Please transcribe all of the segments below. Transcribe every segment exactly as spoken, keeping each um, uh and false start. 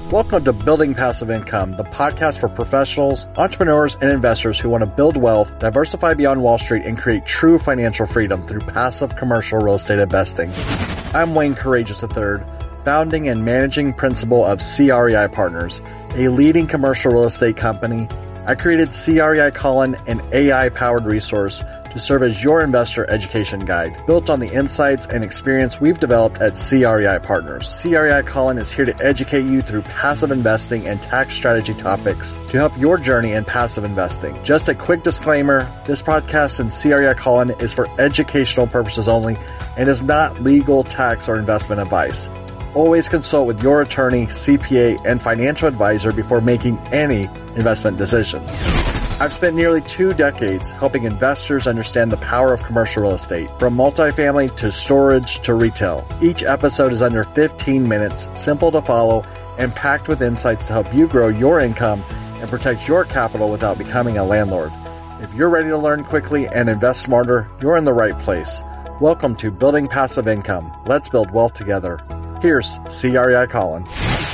Welcome to Building Passive Income, the podcast for professionals, entrepreneurs, and investors who want to build wealth, diversify beyond Wall Street, and create true financial freedom through passive commercial real estate investing. I'm Wayne Courageous the third, founding and managing principal of C R E I Partners, a leading commercial real estate company. I created C R E I Colin, an A I-powered resource to serve as your investor education guide, built on the insights and experience we've developed at C R E I Partners. C R E I Colin is here to educate you through passive investing and tax strategy topics to help your journey in passive investing. Just a quick disclaimer, this podcast and C R E I Colin is for educational purposes only and is not legal, tax, or investment advice. Always consult with your attorney, C P A, and financial advisor before making any investment decisions. I've spent nearly two decades helping investors understand the power of commercial real estate, from multifamily to storage to retail. Each episode is under fifteen minutes, simple to follow, and packed with insights to help you grow your income and protect your capital without becoming a landlord. If you're ready to learn quickly and invest smarter, you're in the right place. Welcome to Building Passive Income. Let's build wealth together. Here's C R E I Colin.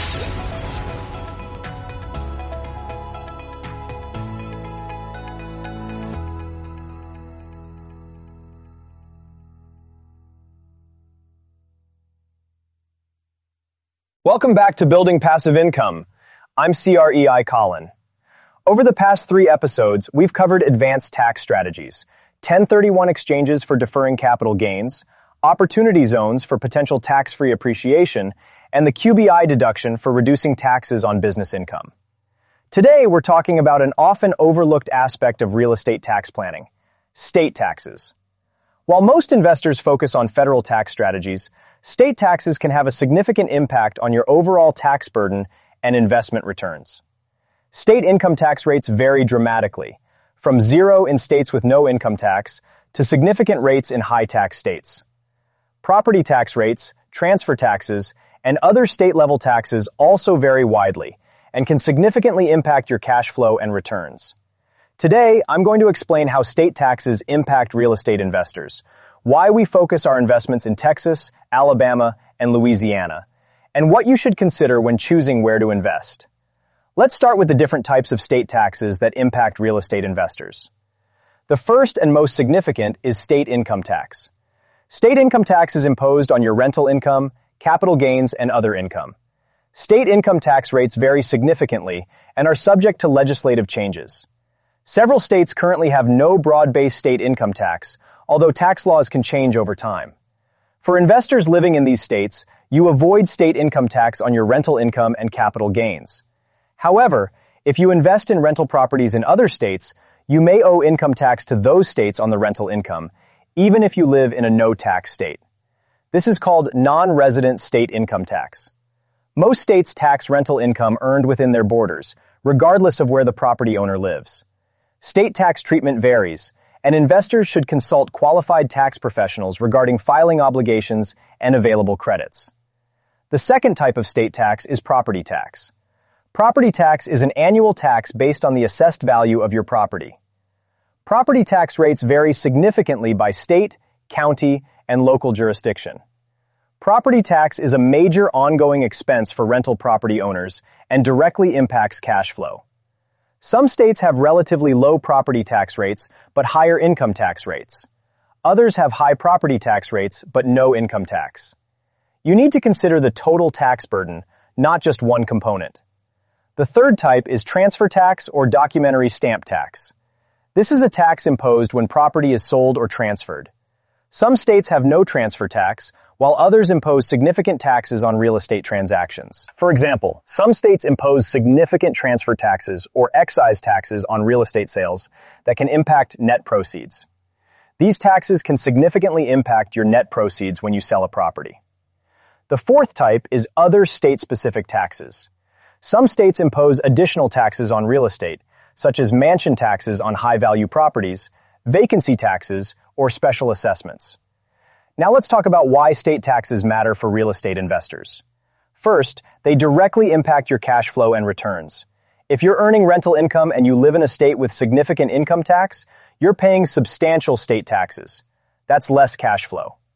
Welcome back to Building Passive Income. I'm C R E I Colin. Over the past three episodes, we've covered advanced tax strategies, ten thirty-one exchanges for deferring capital gains, opportunity zones for potential tax-free appreciation, and the Q B I deduction for reducing taxes on business income. Today, we're talking about an often overlooked aspect of real estate tax planning, state taxes. While most investors focus on federal tax strategies, state taxes can have a significant impact on your overall tax burden and investment returns. State income tax rates vary dramatically, from zero in states with no income tax to significant rates in high-tax states. Property tax rates, transfer taxes, and other state-level taxes also vary widely and can significantly impact your cash flow and returns. Today, I'm going to explain how state taxes impact real estate investors, why we focus our investments in Texas, Alabama, and Louisiana, and what you should consider when choosing where to invest. Let's start with the different types of state taxes that impact real estate investors. The first and most significant is state income tax. State income tax is imposed on your rental income, capital gains, and other income. State income tax rates vary significantly and are subject to legislative changes. Several states currently have no broad-based state income tax, although tax laws can change over time. For investors living in these states, you avoid state income tax on your rental income and capital gains. However, if you invest in rental properties in other states, you may owe income tax to those states on the rental income, even if you live in a no-tax state. This is called non-resident state income tax. Most states tax rental income earned within their borders, regardless of where the property owner lives. State tax treatment varies, and investors should consult qualified tax professionals regarding filing obligations and available credits. The second type of state tax is property tax. Property tax is an annual tax based on the assessed value of your property. Property tax rates vary significantly by state, county, and local jurisdiction. Property tax is a major ongoing expense for rental property owners and directly impacts cash flow. Some states have relatively low property tax rates but higher income tax rates. Others have high property tax rates but no income tax. You need to consider the total tax burden, not just one component. The third type is transfer tax or documentary stamp tax. This is a tax imposed when property is sold or transferred. Some states have no transfer tax, while others impose significant taxes on real estate transactions. For example, some states impose significant transfer taxes or excise taxes on real estate sales that can impact net proceeds. These taxes can significantly impact your net proceeds when you sell a property. The fourth type is other state-specific taxes. Some states impose additional taxes on real estate, such as mansion taxes on high-value properties, vacancy taxes, or special assessments. Now let's talk about why state taxes matter for real estate investors. First, they directly impact your cash flow and returns. If you're earning rental income and you live in a state with significant income tax, you're paying substantial state taxes. That's less cash flow.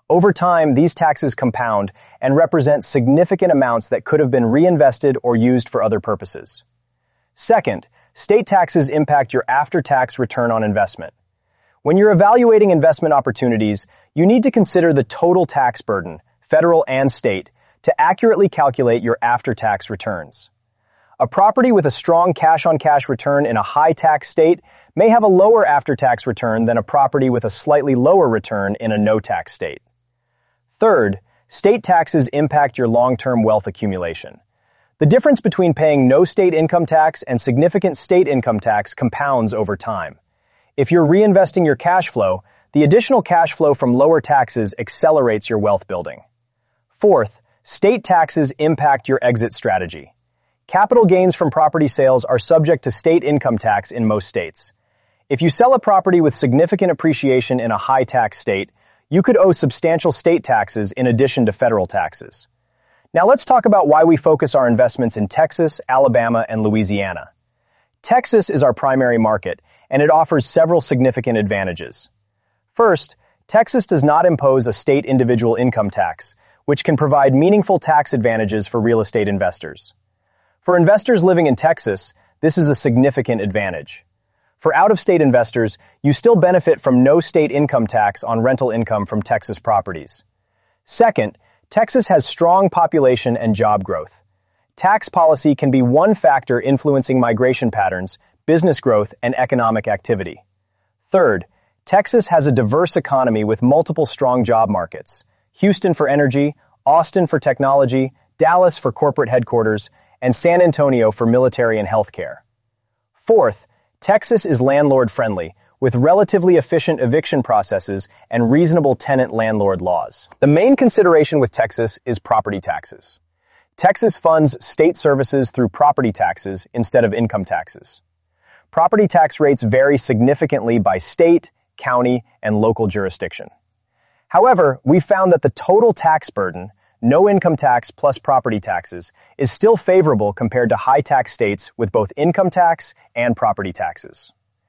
Over time, these taxes compound and represent significant amounts that could have been reinvested or used for other purposes. Second, state taxes impact your after-tax return on investment. When you're evaluating investment opportunities, you need to consider the total tax burden, federal and state, to accurately calculate your after-tax returns. A property with a strong cash-on-cash return in a high-tax state may have a lower after-tax return than a property with a slightly lower return in a no-tax state. Third, state taxes impact your long-term wealth accumulation. The difference between paying no state income tax and significant state income tax compounds over time. If you're reinvesting your cash flow, the additional cash flow from lower taxes accelerates your wealth building. Fourth, state taxes impact your exit strategy. Capital gains from property sales are subject to state income tax in most states. If you sell a property with significant appreciation in a high-tax state, you could owe substantial state taxes in addition to federal taxes. Now let's talk about why we focus our investments in Texas, Alabama, and Louisiana. Texas is our primary market, and it offers several significant advantages. First, Texas does not impose a state individual income tax, which can provide meaningful tax advantages for real estate investors. For investors living in Texas, this is a significant advantage. For out-of-state investors, you still benefit from no state income tax on rental income from Texas properties. Second, Texas has strong population and job growth. Tax policy can be one factor influencing migration patterns, business growth, and economic activity. Third, Texas has a diverse economy with multiple strong job markets: Houston for energy, Austin for technology, Dallas for corporate headquarters, and San Antonio for military and healthcare. Fourth, Texas is landlord-friendly, with relatively efficient eviction processes and reasonable tenant-landlord laws. The main consideration with Texas is property taxes. Texas funds state services through property taxes instead of income taxes. Property tax rates vary significantly by state, county, and local jurisdiction. However, we found that the total tax burden, no income tax plus property taxes, is still favorable compared to high-tax states with both income tax and property taxes.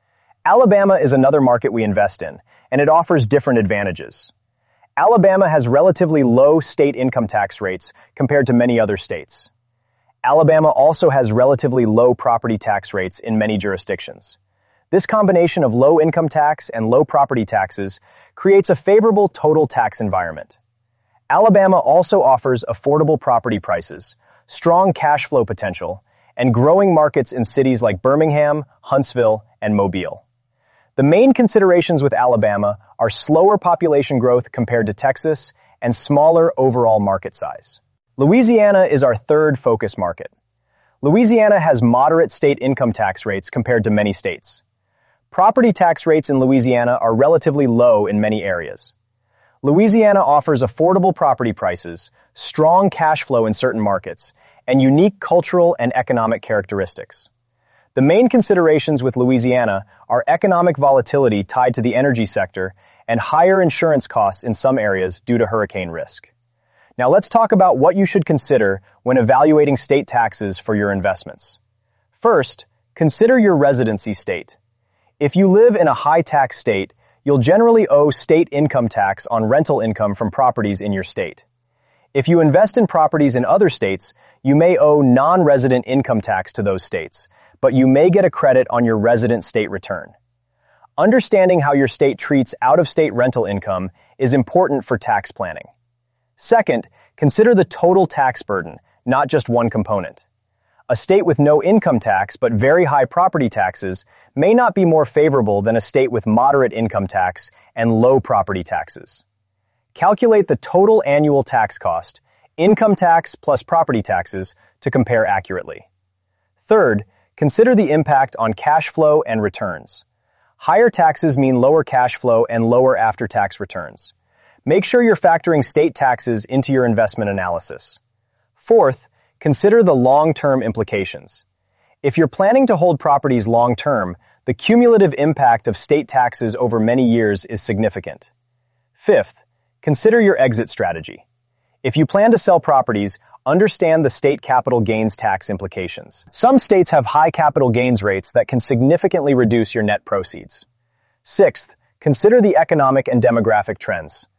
Alabama is another market we invest in, and it offers different advantages. Alabama has relatively low state income tax rates compared to many other states. Alabama also has relatively low property tax rates in many jurisdictions. This combination of low income tax and low property taxes creates a favorable total tax environment. Alabama also offers affordable property prices, strong cash flow potential, and growing markets in cities like Birmingham, Huntsville, and Mobile. The main considerations with Alabama are slower population growth compared to Texas and smaller overall market size. Louisiana is our third focus market. Louisiana has moderate state income tax rates compared to many states. Property tax rates in Louisiana are relatively low in many areas. Louisiana offers affordable property prices, strong cash flow in certain markets, and unique cultural and economic characteristics. The main considerations with Louisiana are economic volatility tied to the energy sector and higher insurance costs in some areas due to hurricane risk. Now let's talk about what you should consider when evaluating state taxes for your investments. First, consider your residency state. If you live in a high-tax state, you'll generally owe state income tax on rental income from properties in your state. If you invest in properties in other states, you may owe non-resident income tax to those states, but you may get a credit on your resident state return. Understanding how your state treats out-of-state rental income is important for tax planning. Second, consider the total tax burden, not just one component. A state with no income tax but very high property taxes may not be more favorable than a state with moderate income tax and low property taxes. Calculate the total annual tax cost, income tax plus property taxes, to compare accurately. Third, consider the impact on cash flow and returns. Higher taxes mean lower cash flow and lower after-tax returns. Make sure you're factoring state taxes into your investment analysis. Fourth, consider the long-term implications. If you're planning to hold properties long-term, the cumulative impact of state taxes over many years is significant. Fifth, consider your exit strategy. If you plan to sell properties, understand the state capital gains tax implications. Some states have high capital gains rates that can significantly reduce your net proceeds. Sixth, consider the economic and demographic trends.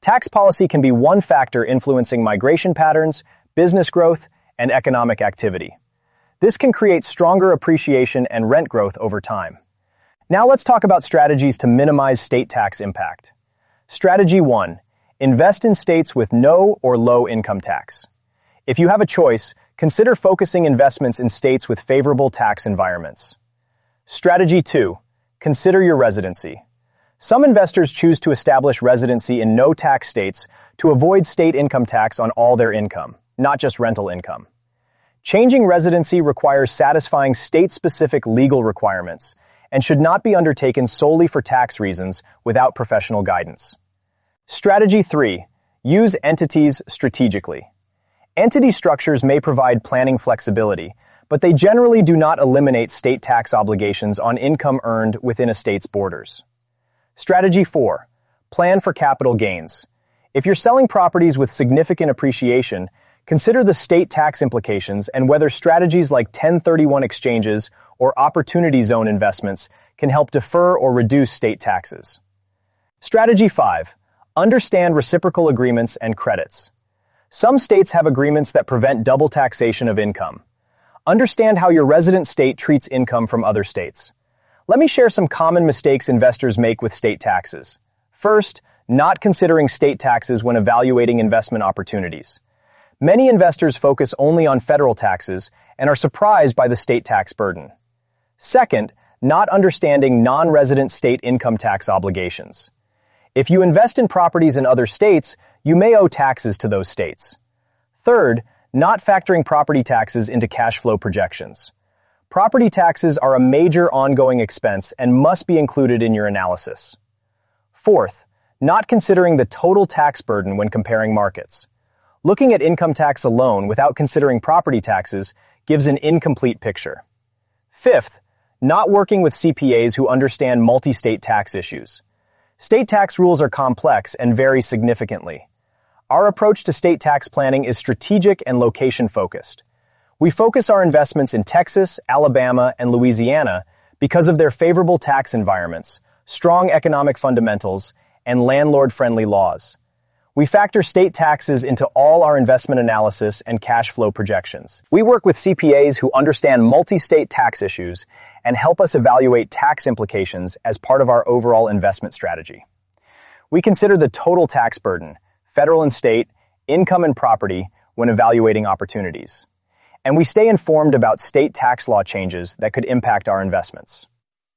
Tax policy can be one factor influencing migration patterns, business growth, and economic activity. This can create stronger appreciation and rent growth over time. Now let's talk about strategies to minimize state tax impact. Strategy one. Invest in states with no or low income tax. If you have a choice, consider focusing investments in states with favorable tax environments. Strategy two. Consider your residency. Some investors choose to establish residency in no-tax states to avoid state income tax on all their income, not just rental income. Changing residency requires satisfying state-specific legal requirements and should not be undertaken solely for tax reasons without professional guidance. Strategy three. Use entities strategically. Entity structures may provide planning flexibility, but they generally do not eliminate state tax obligations on income earned within a state's borders. Strategy four. Plan for capital gains. If you're selling properties with significant appreciation, consider the state tax implications and whether strategies like ten thirty-one exchanges or opportunity zone investments can help defer or reduce state taxes. Strategy five. Understand reciprocal agreements and credits. Some states have agreements that prevent double taxation of income. Understand how your resident state treats income from other states. Let me share some common mistakes investors make with state taxes. First, not considering state taxes when evaluating investment opportunities. Many investors focus only on federal taxes and are surprised by the state tax burden. Second, not understanding non-resident state income tax obligations. If you invest in properties in other states, you may owe taxes to those states. Third, not factoring property taxes into cash flow projections. Property taxes are a major ongoing expense and must be included in your analysis. Fourth, not considering the total tax burden when comparing markets. Looking at income tax alone without considering property taxes gives an incomplete picture. Fifth, not working with C P As who understand multi-state tax issues. State tax rules are complex and vary significantly. Our approach to state tax planning is strategic and location-focused. We focus our investments in Texas, Alabama, and Louisiana because of their favorable tax environments, strong economic fundamentals, and landlord-friendly laws. We factor state taxes into all our investment analysis and cash flow projections. We work with C P As who understand multi-state tax issues and help us evaluate tax implications as part of our overall investment strategy. We consider the total tax burden, federal and state, income and property when evaluating opportunities. And we stay informed about state tax law changes that could impact our investments.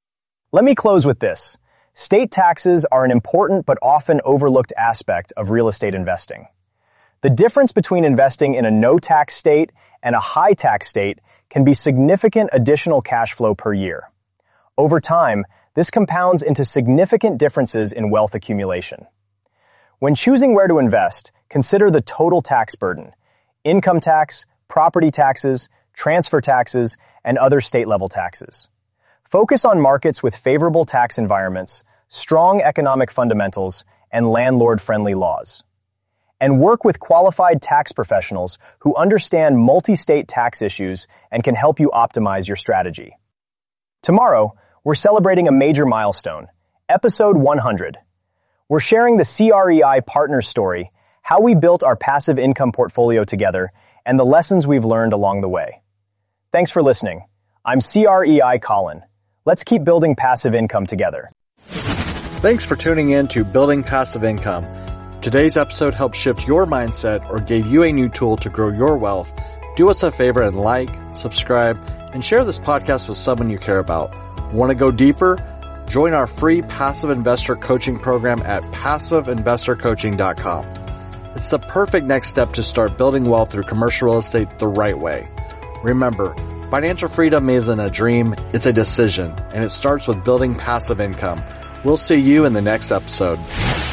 Let me close with this. State taxes are an important but often overlooked aspect of real estate investing. The difference between investing in a no-tax state and a high-tax state can be significant additional cash flow per year. Over time, this compounds into significant differences in wealth accumulation. When choosing where to invest, consider the total tax burden, income tax, property taxes, transfer taxes, and other state-level taxes. Focus on markets with favorable tax environments, strong economic fundamentals, and landlord-friendly laws. And work with qualified tax professionals who understand multi-state tax issues and can help you optimize your strategy. Tomorrow, we're celebrating a major milestone, episode one hundred. We're sharing the C R E I Partners story, how we built our passive income portfolio together, and the lessons we've learned along the way. Thanks for listening. I'm C R E I Colin. Let's keep building passive income together. Thanks for tuning in to Building Passive Income. Today's episode helped shift your mindset or gave you a new tool to grow your wealth. Do us a favor and like, subscribe, and share this podcast with someone you care about. Want to go deeper? Join our free passive investor coaching program at passive investor coaching dot com. It's the perfect next step to start building wealth through commercial real estate the right way. Remember, financial freedom isn't a dream, it's a decision, and it starts with building passive income. We'll see you in the next episode.